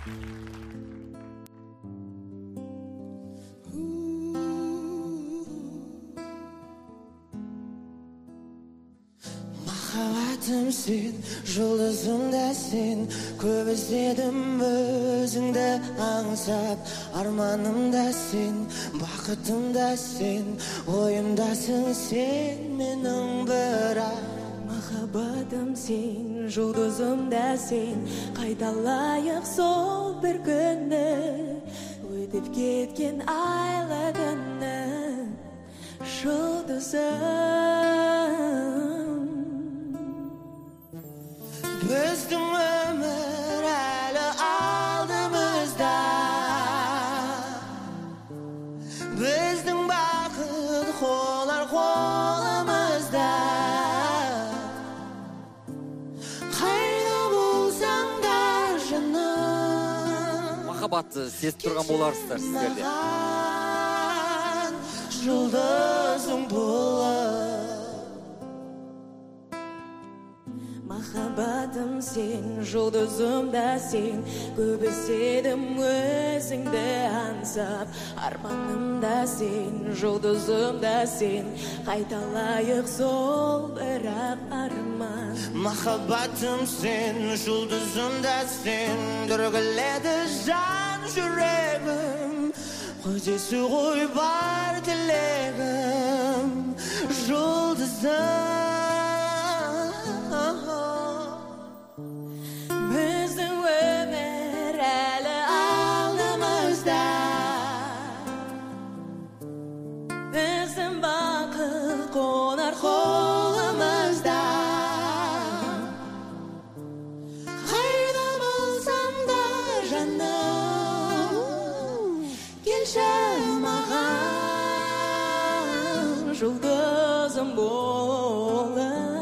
Махаббатым сен, жұлдызым да сен, көп іздедім өзіңді аңсап. Арманым да сен, бақытым да сен, ойымдасың сен менің бірақ. Махаббатым сен, жұлдызым да сен, қайталайық сол бір күнді, өтіп кеткен айлы түнні, жұлдызым. Біздің өмір әлі алдымызда, біздің бақыт қолар қолымызда. Қайда болсаң да жаным, Махаббатты сезіп тұрған боларсыздар сіздерде. маған жұлдызың болып. Махаббатым сен, жұлдызым да сен, көп іздедім өзіңді аңсап. Арманым да сен, жұлдызым да сен, қайталайық сол бірақ арман. Махаббатым сен, жұлдызым да сен, дүргіледі жан жүрегім. Көзесі ғой бар тілегім, жұлдызым. Біздің өмір әлі алдымызда, біздің бақыт қонар қолымызда. Қайда болсам да жаным, Келші маған жұлдызым болып.